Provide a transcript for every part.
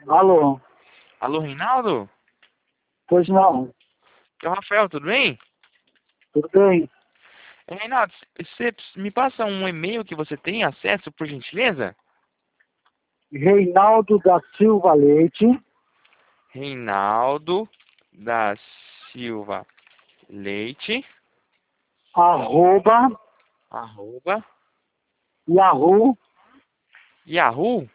Alô? Alô, Reinaldo? Pois não. Que é o Rafael, tudo bem? Tudo bem? Reinaldo, você me passa um e-mail que você tem acesso, por gentileza? Reinaldo da Silva Leite, Reinaldo da Silva Leite, arroba, arroba, yahoo, Yahoo?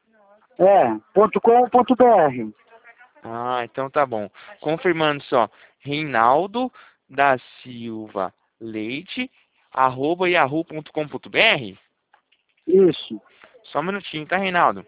.com.br. Ah, então tá bom. Confirmando só, Reinaldo da Silva Leite, arroba yahoo.com.br? Isso. Só um minutinho, tá, Reinaldo?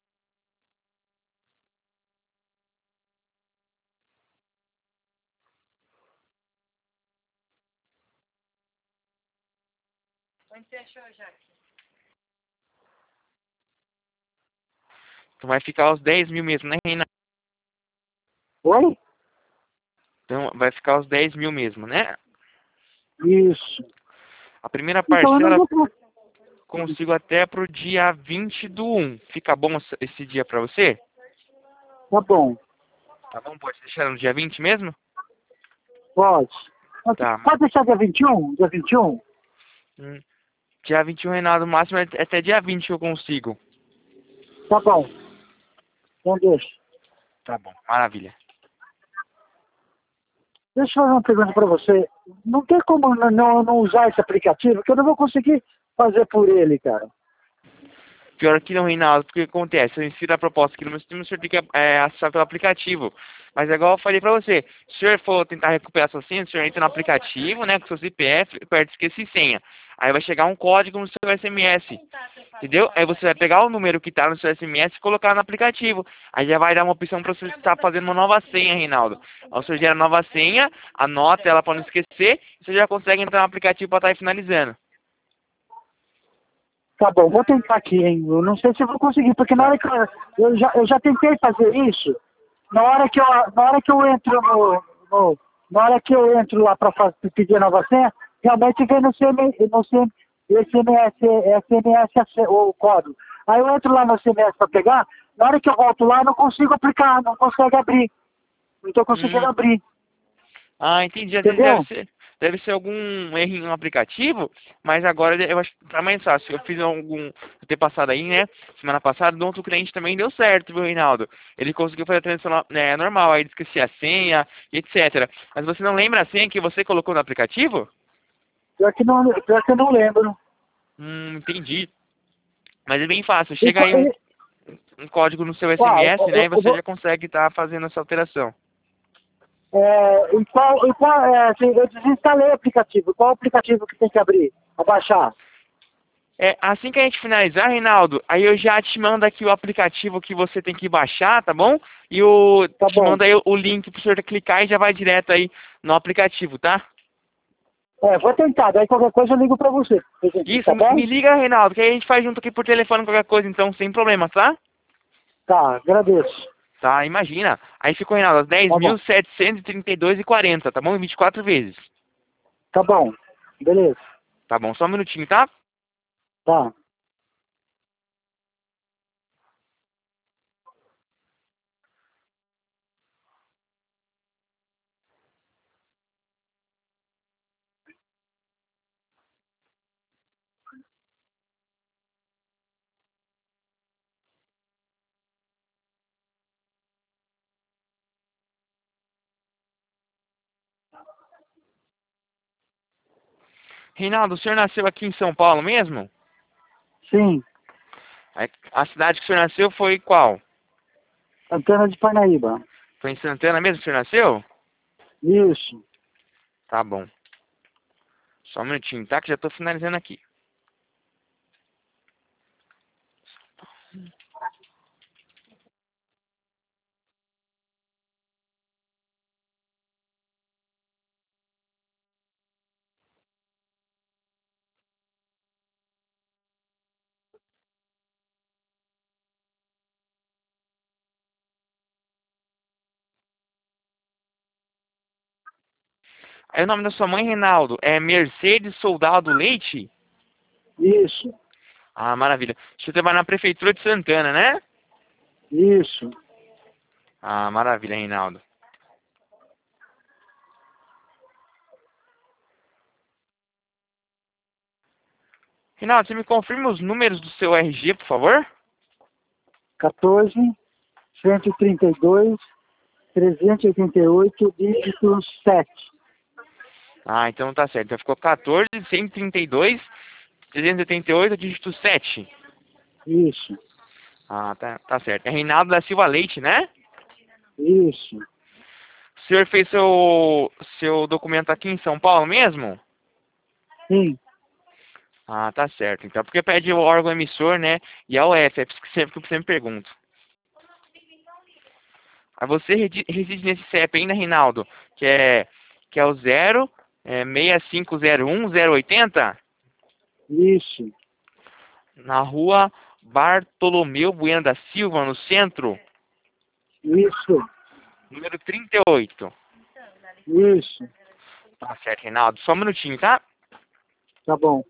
Então vai ficar os 10 mil mesmo, né, Reinaldo? Oi? Então vai ficar os 10 mil mesmo, né? Isso. A primeira Então eu não parcela vou... consigo até pro dia 20/1. Fica bom esse dia pra você? Tá bom. Tá bom? Pode deixar no dia 20 mesmo? Pode. Tá. Pode deixar dia 21? Dia 21? Hum, Dia 21, Reinaldo, no máximo é até dia 20 que eu consigo. Tá bom. Então deixa. Tá bom, maravilha. Deixa eu fazer uma pergunta para você. Não tem como não usar esse aplicativo, que eu não vou conseguir fazer por ele, cara. Pior que não, Reinaldo, porque acontece, eu insiro a proposta aqui no meu sistema, o senhor tem que acessar pelo aplicativo. Mas é igual eu falei pra você, se o senhor for tentar recuperar sua senha, o senhor entra no aplicativo, né, com seu CPF, aperta esqueci senha. Aí vai chegar um código no seu SMS, entendeu? Aí você vai pegar o número que tá no seu SMS e colocar no aplicativo. Aí já vai dar uma opção pra você estar fazendo uma nova senha, Reinaldo. Aí o senhor gera nova senha, anota ela pra não esquecer, e você já consegue entrar no aplicativo pra estar aí finalizando. Tá bom, vou tentar aqui, hein? Eu não sei se eu vou conseguir, porque na Tá. hora que eu já tentei fazer isso, na hora que eu entro na hora que eu entro lá para pedir a nova senha, realmente vem no SMS o código. Aí eu entro lá no SMS para pegar, na hora que eu volto lá, eu não consigo aplicar, não consigo abrir. Não estou conseguindo Hum. abrir. Ah, entendi. Às vezes Entendeu? deve ser algum erro no aplicativo, mas agora eu acho que tá mais fácil. Eu fiz eu ter passado aí, né? Semana passada, do outro cliente também deu certo, viu, Reinaldo? Ele conseguiu fazer a transição normal, aí ele esquecia a senha, e etc. Mas você não lembra a senha que você colocou no aplicativo? Pior que eu não lembro. Entendi. Mas é bem fácil. E, Chega aí um código no seu qual, SMS, né? E você já consegue estar fazendo essa alteração. assim, eu desinstalei o aplicativo. Qual aplicativo que tem que abrir? Abaixar? É, assim que a gente finalizar, Reinaldo, aí eu já te mando aqui o aplicativo que você tem que baixar, tá bom? E Tá te bom. mando aí o link pro senhor clicar e já vai direto aí no aplicativo, tá? Vou tentar, daí qualquer coisa eu ligo pra você. Isso, Tá bom? me liga, Reinaldo, que aí a gente faz junto aqui por telefone qualquer coisa, então, sem problema, tá? Tá, agradeço. Tá, imagina. Aí ficou, Reinaldo, dez Tá mil bom. setecentos e trinta e dois e quarenta, tá bom? Em 24 vezes. Tá bom. Beleza. Tá bom, só um minutinho, tá? Tá. Reinaldo, o senhor nasceu aqui em São Paulo mesmo? Sim. A cidade que o senhor nasceu foi qual? Antena de Parnaíba. Foi em Santana mesmo que o senhor nasceu? Isso. Tá bom. Só um minutinho, tá? Que já tô finalizando aqui. Aí o nome da sua mãe, Reinaldo, é Mercedes Soldado Leite? Isso. Ah, maravilha. Você trabalha na prefeitura de Santana, né? Isso. Ah, maravilha, Reinaldo. Reinaldo, você me confirma os números do seu RG, por favor? 14, 132, 388, dígito 7. Ah, então tá certo. Então ficou 14, 132, 388, dígito 7. Isso, Ah, tá certo. É Reinaldo da Silva Leite, né? isso. O senhor fez seu documento aqui em São Paulo mesmo? Sim, Ah, tá certo. Então, porque pede o órgão emissor, né? E a UF, é por isso que sempre que eu sempre pergunto. Aí você reside nesse CEP ainda, Reinaldo? Que é o 6501-080? isso, Na rua Bartolomeu Bueno da Silva, no centro, isso, número 38. isso. Tá certo, Reinaldo. Só um minutinho, tá? Tá bom.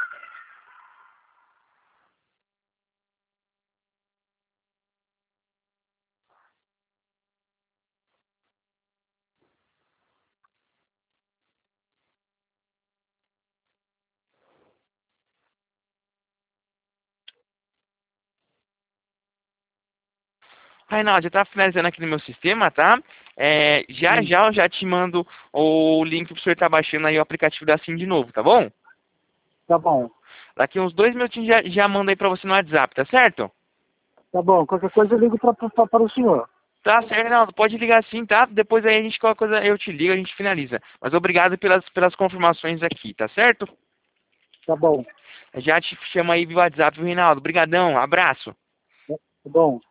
Reinaldo, já tá finalizando aqui no meu sistema, tá? Já Sim, já eu já te mando o link pro senhor estar baixando aí o aplicativo da SIM de novo, tá bom? tá bom. Daqui uns 2 minutinhos já mando aí pra você no WhatsApp, tá certo? Tá bom. Qualquer coisa eu ligo para o senhor. Tá certo, Reinaldo. Pode ligar sim, tá? Depois aí a gente, qualquer coisa, eu te ligo, a gente finaliza. Mas obrigado pelas confirmações aqui, tá certo? Tá bom. Já te chamo aí via WhatsApp, viu, Reinaldo? Obrigadão, abraço. Tá bom.